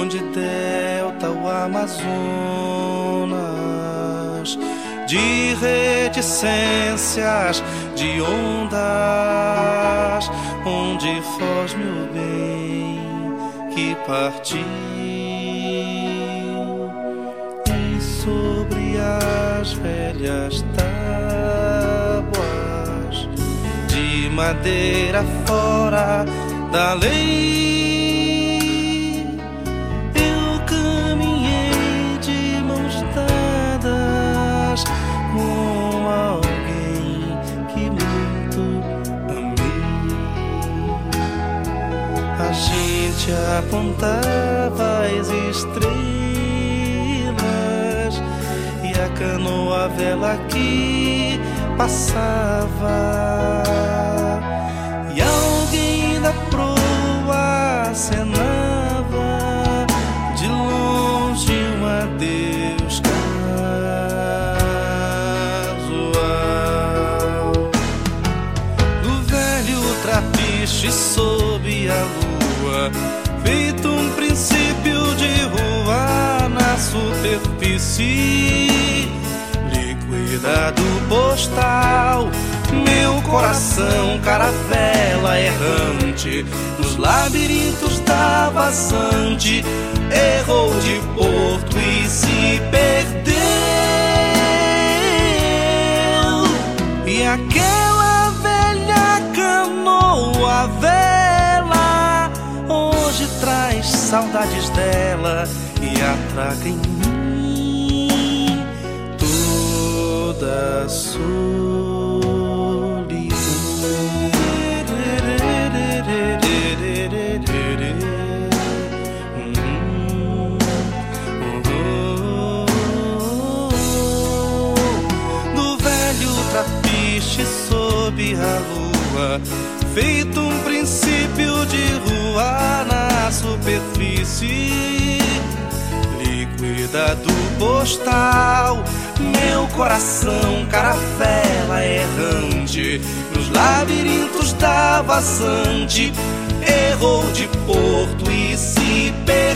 onde delta o Amazonas, de reticências, de ondas, onde foz meu bem que partiu, e sobre as velhas tábuas de madeira fora da lei, eu caminhei de mãos dadas com alguém que muito amei. A gente apontava as estrelas e a canoa vela que passava, e alguém da proa acenava de longe um adeus casual. Do velho trapiche sob a lua, feito um princípio de rua na superfície, liquidado postal, meu coração caravela errante nos labirintos da vazante, errou de porto e se perdeu. E aquela velha canoa vela hoje traz saudades dela e atraca em mim toda a solidão. Do velho trapiche sob a lua, feito um princípio de rua na superfície, liquidado postal, meu coração caravela errante nos labirintos da vazante, errou de porto e se perdeu.